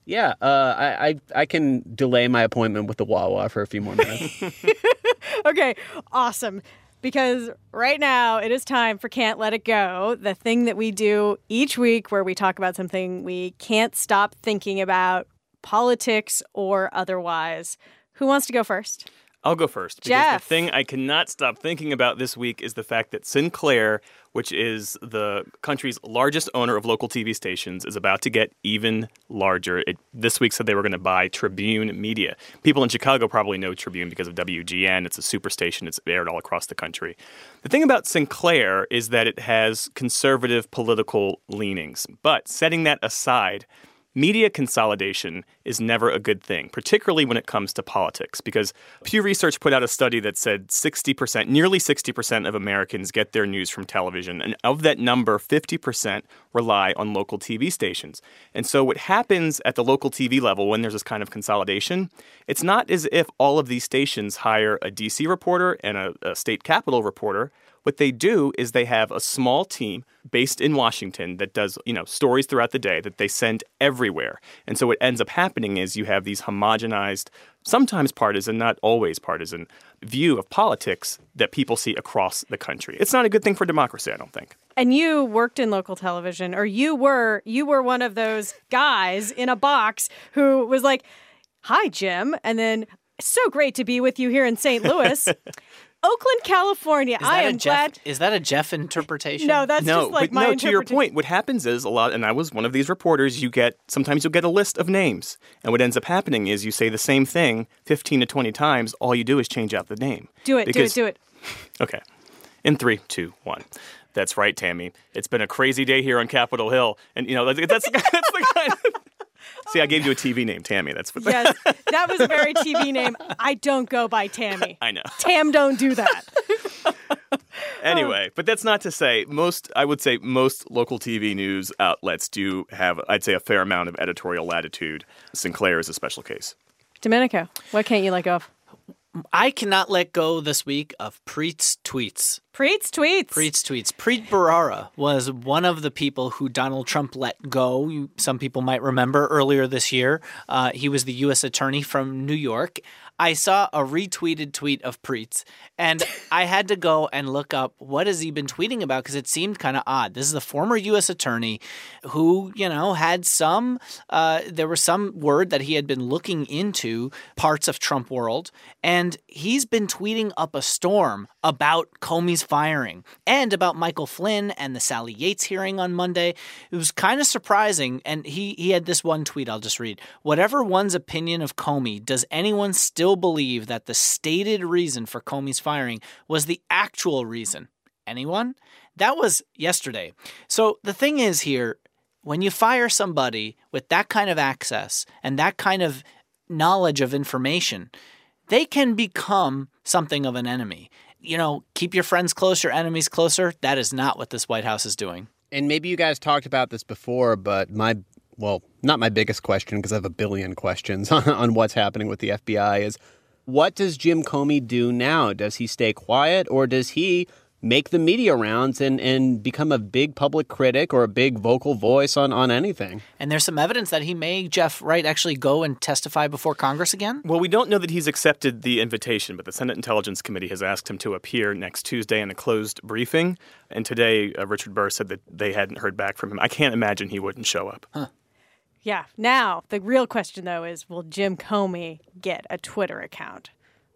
I can delay my appointment with the Wawa for a few more minutes. Okay, awesome. Because right now it is time for Can't Let It Go, the thing that we do each week where we talk about something we can't stop thinking about, politics or otherwise. Who wants to go first? I'll go first. Because Jeff. The thing I cannot stop thinking about this week is the fact that Sinclair, which is the country's largest owner of local TV stations, is about to get even larger. It this week said they were going to buy Tribune Media. People in Chicago probably know Tribune because of WGN. It's a superstation. It's aired all across the country. The thing about Sinclair is that it has conservative political leanings. But setting that aside, media consolidation is never a good thing, particularly when it comes to politics, because Pew Research put out a study that said nearly 60% of Americans get their news from television, and of that number, 50% rely on local TV stations. And so what happens at the local TV level when there's this kind of consolidation, it's not as if all of these stations hire a DC reporter and a state capitol reporter. What they do is they have a small team based in Washington that does, stories throughout the day that they send everywhere. And so what ends up happening is you have these homogenized, sometimes partisan, not always partisan, view of politics that people see across the country. It's not a good thing for democracy, I don't think. And you worked in local television, or you were one of those guys in a box who was like, "Hi, Jim," and then, "So great to be with you here in St. Louis." Oakland, California. Is that a Jeff interpretation? No, that's just like my interpretation. To your point, what happens is and I was one of these reporters, sometimes you'll get a list of names. And what ends up happening is you say the same thing 15 to 20 times. All you do is change out the name. Do it. Okay. In 3, 2, 1. That's right, Tammy. It's been a crazy day here on Capitol Hill. And, that's the kind of... See, I gave you a TV name, Tammy. That's what. Yes, that was a very TV name. I don't go by Tammy. I know. Tam don't do that. Anyway, but that's not to say I would say most local TV news outlets do have, I'd say, a fair amount of editorial latitude. Sinclair is a special case. Domenico, what can't you let go of? I cannot let go this week of Preet's tweets. Preet's tweets. Preet Bharara was one of the people who Donald Trump let go. Some people might remember earlier this year. He was the U.S. attorney from New York. I saw a retweeted tweet of Preet's, and I had to go and look up what has he been tweeting about because it seemed kind of odd. This is the former U.S. attorney who, had there was some word that he had been looking into parts of Trump world, and he's been tweeting up a storm about Comey's firing and about Michael Flynn and the Sally Yates hearing on Monday. It was kind of surprising, and he had this one tweet I'll just read. Whatever one's opinion of Comey, does anyone still believe that the stated reason for Comey's firing was the actual reason? Anyone? That was yesterday. So the thing is here, when you fire somebody with that kind of access and that kind of knowledge of information, they can become something of an enemy. Keep your friends close, your enemies closer. That is not what this White House is doing. And maybe you guys talked about this before, but not my biggest question, because I have a billion questions on what's happening with the FBI, is what does Jim Comey do now? Does he stay quiet, or does he make the media rounds and become a big public critic or a big vocal voice on anything? And there's some evidence that he may, Jeff Wright, actually go and testify before Congress again? Well, we don't know that he's accepted the invitation, but the Senate Intelligence Committee has asked him to appear next Tuesday in a closed briefing. And today, Richard Burr said that they hadn't heard back from him. I can't imagine he wouldn't show up. Huh. Yeah. Now, the real question, though, is will Jim Comey get a Twitter account?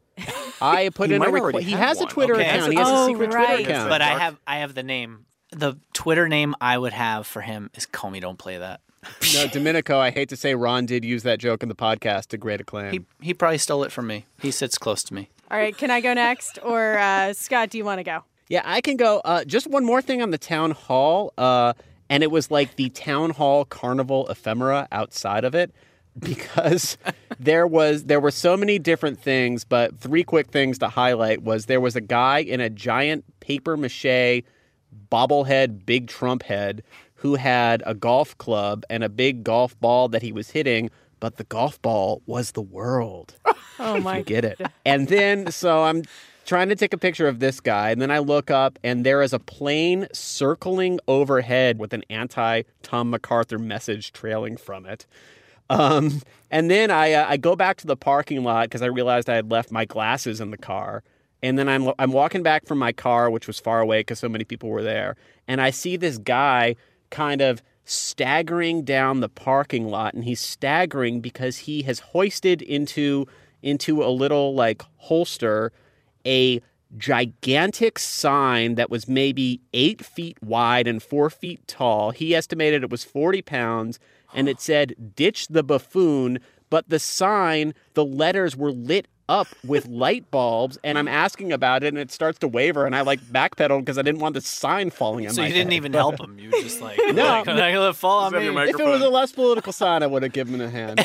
I put in a request. He has a Twitter account. He has a secret Twitter account. But I have the name. The Twitter name I would have for him is Comey. Don't play that. No, Domenico, I hate to say Ron did use that joke in the podcast to great acclaim. He probably stole it from me. He sits close to me. All right. Can I go next? Or, Scott, do you want to go? Yeah, I can go. Just one more thing on the town hall. And it was like the town hall carnival ephemera outside of it, because there were so many different things, but 3 quick things to highlight was there was a guy in a giant paper mache bobblehead big Trump head who had a golf club and a big golf ball that he was hitting, but the golf ball was the world. Oh my! You get it. And then so I'm trying to take a picture of this guy, and then I look up, and there is a plane circling overhead with an anti-Tom MacArthur message trailing from it. And then I go back to the parking lot because I realized I had left my glasses in the car. And then I'm walking back from my car, which was far away because so many people were there, and I see this guy kind of staggering down the parking lot, and he's staggering because he has hoisted into a little holster a gigantic sign that was maybe 8 feet wide and 4 feet tall. He estimated it was 40 pounds, and it said, "Ditch the buffoon," but the sign, the letters were lit up with light bulbs, and I'm asking about it, and it starts to waver, and I backpedaled because I didn't want the sign falling on my head. So you didn't even help him. You were just no, can I let it fall on me? If it was a less political sign, I would have given him a hand.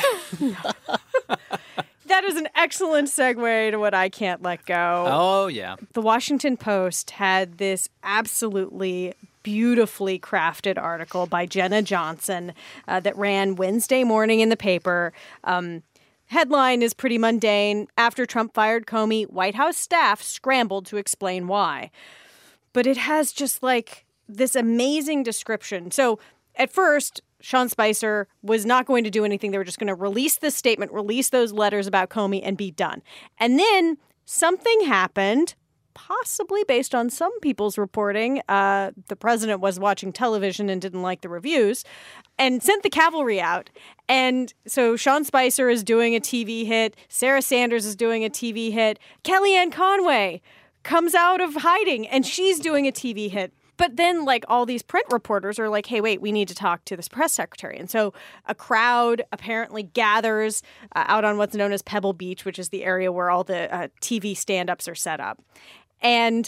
That is an excellent segue to what I can't let go. Oh, yeah. The Washington Post had this absolutely beautifully crafted article by Jenna Johnson that ran Wednesday morning in the paper. Headline is pretty mundane. After Trump fired Comey, White House staff scrambled to explain why. But it has just this amazing description. So at first, Sean Spicer was not going to do anything. They were just going to release this statement, release those letters about Comey, and be done. And then something happened, possibly based on some people's reporting. The president was watching television and didn't like the reviews and sent the cavalry out. And so Sean Spicer is doing a TV hit. Sarah Sanders is doing a TV hit. Kellyanne Conway comes out of hiding, and she's doing a TV hit. But then, all these print reporters are like, hey, wait, we need to talk to this press secretary. And so a crowd apparently gathers out on what's known as Pebble Beach, which is the area where all the TV stand-ups are set up. And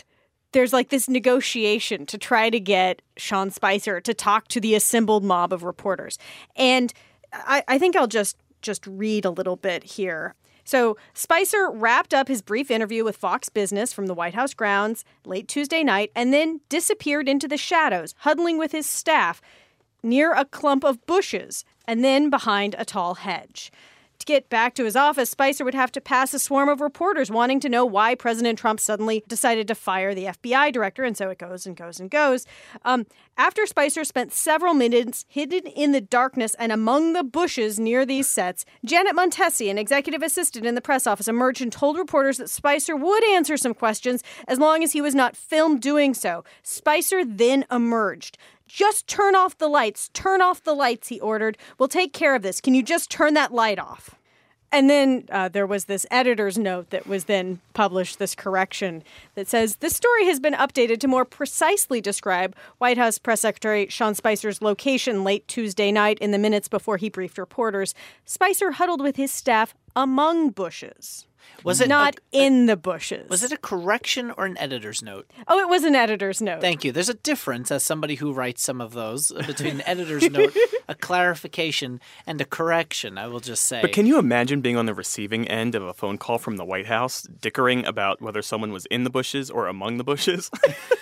there's like this negotiation to try to get Sean Spicer to talk to the assembled mob of reporters. And I think I'll just read a little bit here. So Spicer wrapped up his brief interview with Fox Business from the White House grounds late Tuesday night and then disappeared into the shadows, huddling with his staff near a clump of bushes and then behind a tall hedge. To get back to his office, Spicer would have to pass a swarm of reporters wanting to know why President Trump suddenly decided to fire the FBI director, and so it goes and goes and goes. After Spicer spent several minutes hidden in the darkness and among the bushes near these sets, Janet Montesi, an executive assistant in the press office, emerged and told reporters that Spicer would answer some questions as long as he was not filmed doing so. Spicer then emerged. Just turn off the lights, he ordered. We'll take care of this. Can you just turn that light off? And then there was this editor's note that was then published, this correction that says, this story has been updated to more precisely describe White House Press Secretary Sean Spicer's location late Tuesday night in the minutes before he briefed reporters. Spicer huddled with his staff among bushes. Was it not in the bushes? Was it a correction or an editor's note? Oh, it was an editor's note. Thank you. There's a difference, as somebody who writes some of those, between an editor's note, a clarification, and a correction, I will just say. But can you imagine being on the receiving end of a phone call from the White House, dickering about whether someone was in the bushes or among the bushes?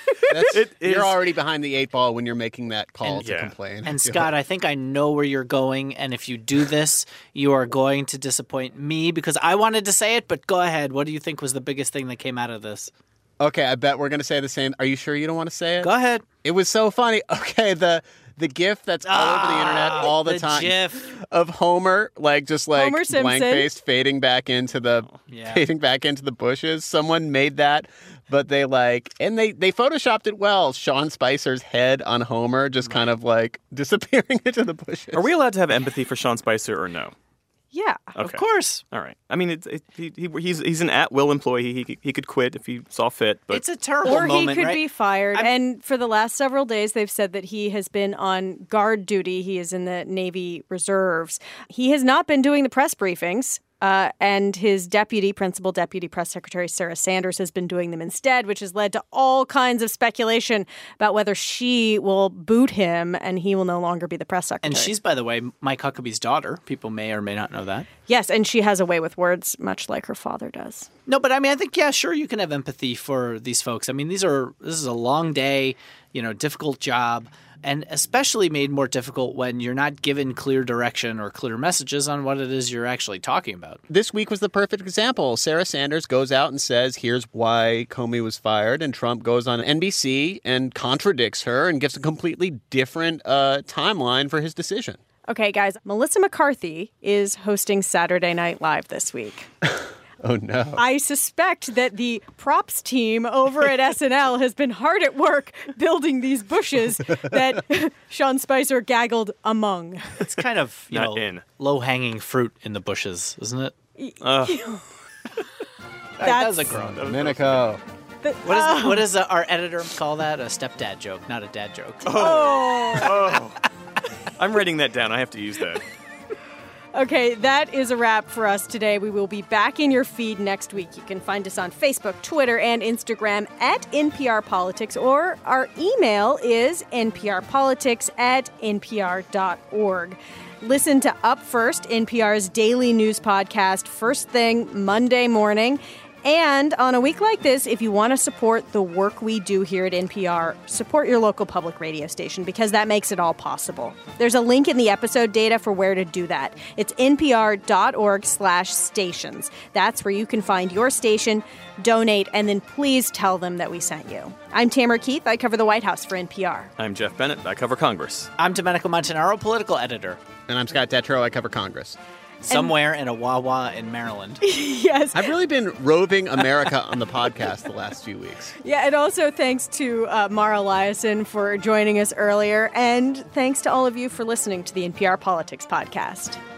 You're already behind the 8 ball when you're making that call to complain. And Scott, I think I know where you're going, and if you do this, you are going to disappoint me because I wanted to say it, but go ahead. What do you think was the biggest thing that came out of this? Okay, I bet we're going to say the same. Are you sure you don't want to say it? Go ahead. It was so funny. Okay, the GIF that's all over the internet all the time GIF of Homer, blank-faced, fading back into the bushes. Someone made that, but they photoshopped it well. Sean Spicer's head on Homer just kind of disappearing into the bushes. Are we allowed to have empathy for Sean Spicer or no? Yeah, okay. Of course. All right. I mean, he's an at-will employee. He could quit if he saw fit. But it's a terrible moment, right? Or he could be fired. And for the last several days, they've said that he has been on guard duty. He is in the Navy Reserves. He has not been doing the press briefings. And his principal deputy press secretary, Sarah Sanders, has been doing them instead, which has led to all kinds of speculation about whether she will boot him and he will no longer be the press secretary. And she's, by the way, Mike Huckabee's daughter. People may or may not know that. Yes, and she has a way with words, much like her father does. No, but I mean, I think, yeah, sure, you can have empathy for these folks. I mean, this is a long day, difficult job. And especially made more difficult when you're not given clear direction or clear messages on what it is you're actually talking about. This week was the perfect example. Sarah Sanders goes out and says, here's why Comey was fired. And Trump goes on NBC and contradicts her and gives a completely different timeline for his decision. Okay, guys, Melissa McCarthy is hosting Saturday Night Live this week. Oh, no. I suspect that the props team over at SNL has been hard at work building these bushes that Sean Spicer gaggled among. It's kind of, low-hanging fruit in the bushes, isn't it? That's a groan. Domenico. What does our editor call that? A stepdad joke, not a dad joke. Oh. I'm writing that down. I have to use that. Okay, that is a wrap for us today. We will be back in your feed next week. You can find us on Facebook, Twitter, and Instagram at NPR Politics, or our email is nprpolitics@npr.org. Listen to Up First, NPR's daily news podcast, first thing Monday morning. And on a week like this, if you want to support the work we do here at NPR, support your local public radio station because that makes it all possible. There's a link in the episode data for where to do that. It's npr.org/stations. That's where you can find your station, donate, and then please tell them that we sent you. I'm Tamara Keith. I cover the White House for NPR. I'm Jeff Bennett. I cover Congress. I'm Domenico Montanaro, political editor. And I'm Scott Detrow. I cover Congress. Somewhere in a Wawa in Maryland. Yes. I've really been roving America on the podcast the last few weeks. Yeah, and also thanks to Mara Eliason for joining us earlier, and thanks to all of you for listening to the NPR Politics Podcast.